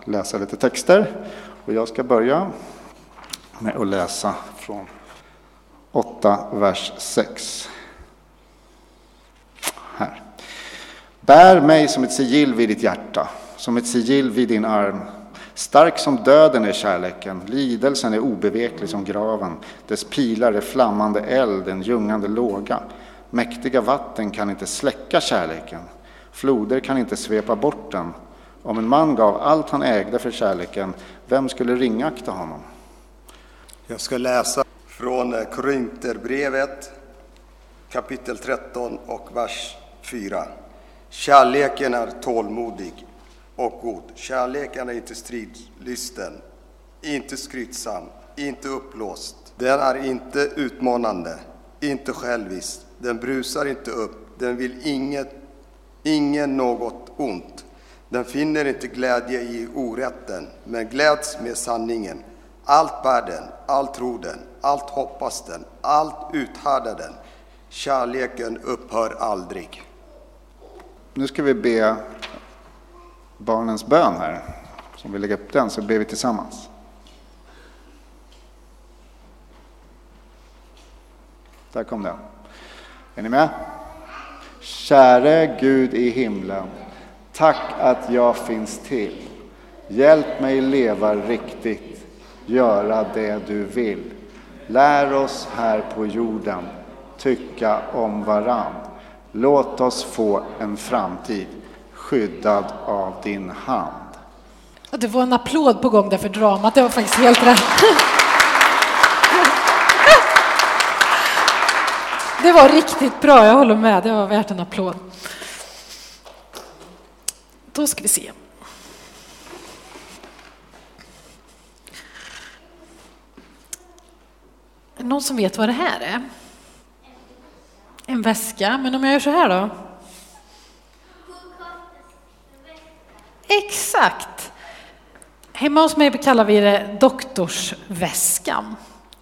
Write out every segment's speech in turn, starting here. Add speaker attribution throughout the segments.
Speaker 1: läsa lite texter. Och jag ska börja med att läsa från 8, vers 6. Här. Bär mig som ett sigill vid ditt hjärta, som ett sigill vid din arm. Stark som döden är kärleken, lidelsen är obeveklig som graven. Dess pilar är flammande eld, en ljungande låga. Mäktiga vatten kan inte släcka kärleken. Floder kan inte svepa bort den. Om en man gav allt han ägde för kärleken, vem skulle ringakta honom?
Speaker 2: Jag ska läsa från Korinterbrevet kapitel 13 och vers 4. Kärleken är tålmodig och god. Kärleken är inte stridlysten, inte skrytsam, inte uppblåst. Den är inte utmanande, inte självisk. Den brusar inte upp, den vill ingen något ont. Den finner inte glädje i orätten, men gläds med sanningen. Allt bär den, allt tror den, allt hoppas den, allt uthärdar den. Kärleken upphör aldrig.
Speaker 1: Nu ska vi be barnens bön här. Som vi lägger upp den så ber vi tillsammans. Där kom den. Är ni med? Käre Gud i himlen, tack att jag finns till. Hjälp mig leva riktigt, göra det du vill. Lär oss här på jorden tycka om varann. Låt oss få en framtid skyddad av din hand.
Speaker 3: Det var en applåd på gång där för dramat. Det var faktiskt helt rätt. Det var riktigt bra, jag håller med. Det var värt en applåd. Då ska vi se. Är det någon som vet vad det här är? En väska, men om jag gör så här då? Exakt. Hemma hos mig kallar vi det doktorsväskan.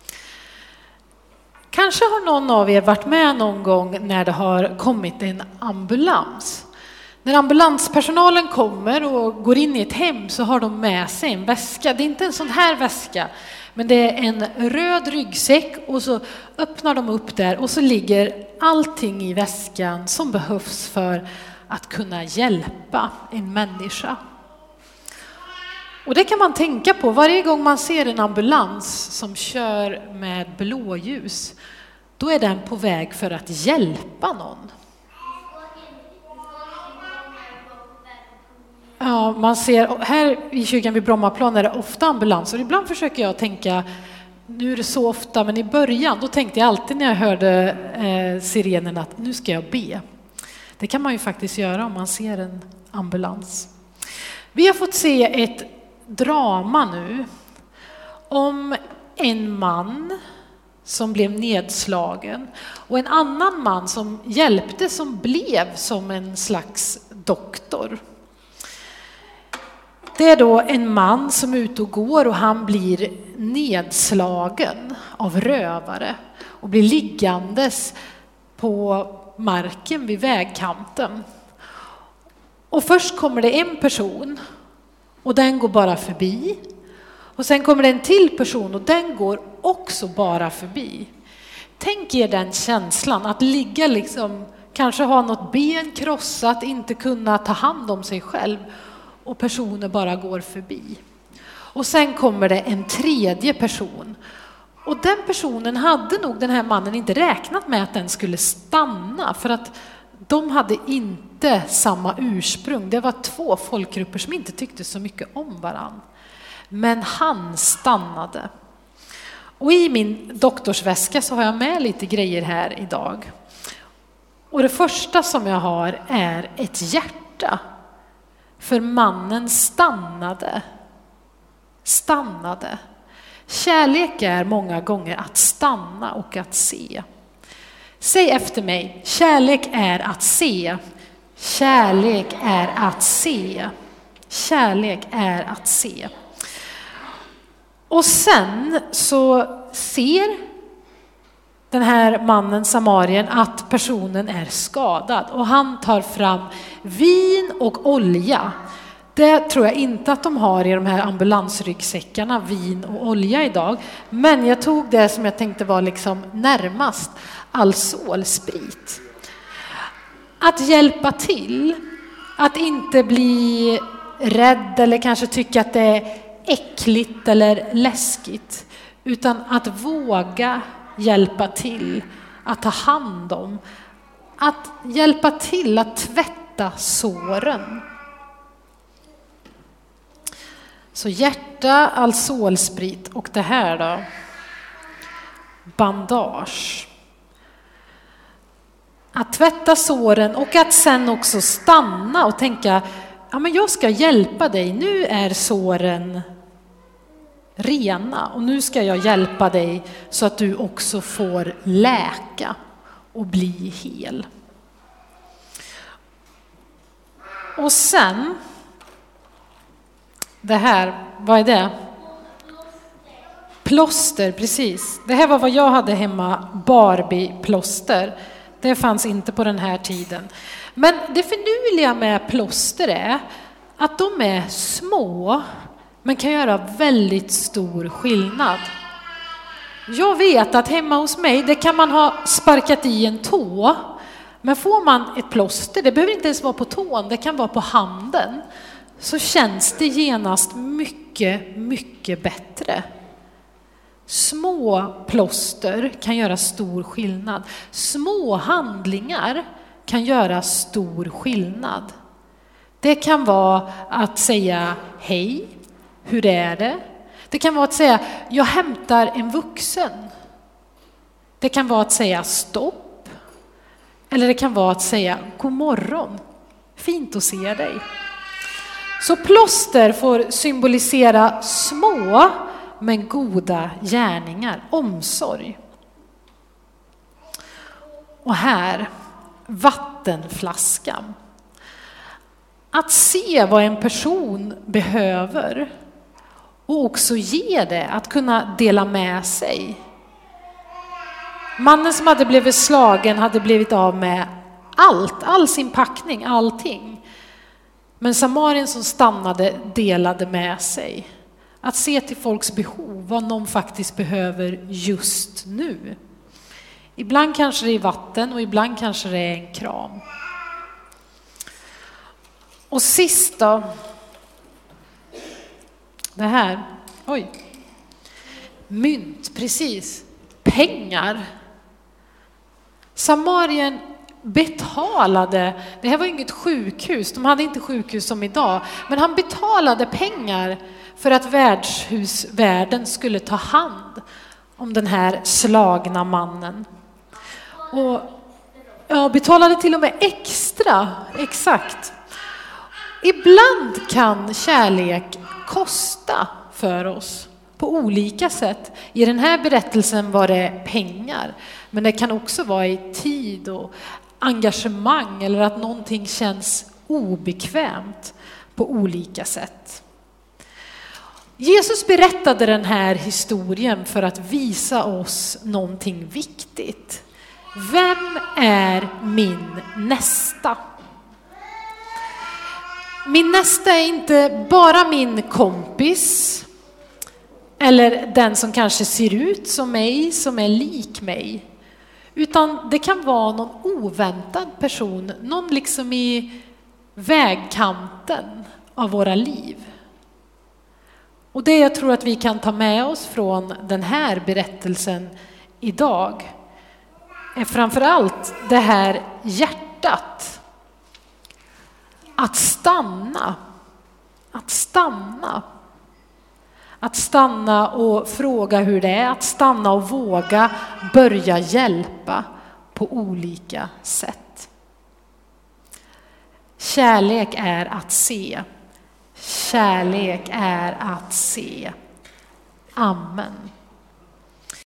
Speaker 3: Kanske har någon av er varit med någon gång när det har kommit en ambulans. När ambulanspersonalen kommer och går in i ett hem så har de med sig en väska. Det är inte en sån här väska, men det är en röd ryggsäck och så öppnar de upp där och så ligger allting i väskan som behövs för att kunna hjälpa en människa. Och det kan man tänka på varje gång man ser en ambulans som kör med blåljus. Då är den på väg för att hjälpa någon. Ja, man ser här i kyrkan vid Brommaplan är det ofta ambulanser. Ibland försöker jag tänka, nu är det så ofta, men i början då tänkte jag alltid när jag hörde sirenen att nu ska jag be. Det kan man ju faktiskt göra om man ser en ambulans. Vi har fått se ett drama nu om en man som blev nedslagen och en annan man som hjälpte, som blev som en slags doktor. Det är då en man som är ute och går och han blir nedslagen av rövare och blir liggandes på marken vid vägkanten. Och först kommer det en person och den går bara förbi. Och sen kommer det en till person och den går också bara förbi. Tänk er den känslan att ligga liksom, kanske ha något ben krossat, inte kunna ta hand om sig själv och personer bara går förbi. Och sen kommer det en tredje person. Och den personen hade nog den här mannen inte räknat med att den skulle stanna, för att de hade inte samma ursprung. Det var två folkgrupper som inte tyckte så mycket om varann. Men han stannade. Och i min doktorsväska så har jag med lite grejer här idag. Och det första som jag har är ett hjärta. För mannen stannade. Stannade. Kärlek är många gånger att stanna och att se. Säg efter mig, kärlek är att se. Kärlek är att se. Kärlek är att se. Och sen så ser den här mannen, samarien, att personen är skadad. Och han tar fram vin och olja. Det tror jag inte att de har i de här ambulansryggsäckarna, vin och olja idag. Men jag tog det som jag tänkte var liksom närmast, Alzol-sprit. Att hjälpa till, att inte bli rädd eller kanske tycka att det är äckligt eller läskigt, utan att våga hjälpa till, att ta hand om, att hjälpa till att tvätta såren. Så hjärta, Alzol-sprit och det här då, bandage. Att tvätta såren och att sen också stanna och tänka, ja men jag ska hjälpa dig, nu är såren rena och nu ska jag hjälpa dig så att du också får läka och bli hel. Och sen, det här, vad är det? Plåster, precis. Det här var vad jag hade hemma, Barbie-plåster. Det fanns inte på den här tiden. Men det finurliga med plåster är att de är små men kan göra väldigt stor skillnad. Jag vet att hemma hos mig, det kan man ha sparkat i en tå. Men får man ett plåster, det behöver inte ens vara på tån, det kan vara på handen. Så känns det genast mycket, mycket bättre. Små plåster kan göra stor skillnad. Små handlingar kan göra stor skillnad. Det kan vara att säga hej, hur är det? Det kan vara att säga jag hämtar en vuxen. Det kan vara att säga stopp. Eller det kan vara att säga god morgon, fint att se dig. Så plåster får symbolisera små men goda gärningar, omsorg. Och här, vattenflaskan. Att se vad en person behöver och också ge det, att kunna dela med sig. Mannen som hade blivit slagen hade blivit av med all sin packning, allting. Men samarien som stannade delade med sig. Att se till folks behov, vad någon faktiskt behöver just nu. Ibland kanske det är vatten och ibland kanske det är en kram. Och sist då. Det här. Oj. Mynt, precis. Pengar. Samarien betalade, det här var inget sjukhus, de hade inte sjukhus som idag, men han betalade pengar för att värdshusvärden skulle ta hand om den här slagna mannen. Och betalade till och med extra, exakt. Ibland kan kärlek kosta för oss på olika sätt. I den här berättelsen var det pengar, men det kan också vara i tid och engagemang eller att någonting känns obekvämt på olika sätt. Jesus berättade den här historien för att visa oss någonting viktigt. Vem är min nästa? Min nästa är inte bara min kompis eller den som kanske ser ut som mig, som är lik mig. Utan det kan vara någon oväntad person, någon liksom i vägkanten av våra liv. Och det jag tror att vi kan ta med oss från den här berättelsen idag är framförallt det här hjärtat. Att stanna. Att stanna. Att stanna och fråga hur det är. Att stanna och våga börja hjälpa på olika sätt. Kärlek är att se. Kärlek är att se. Amen.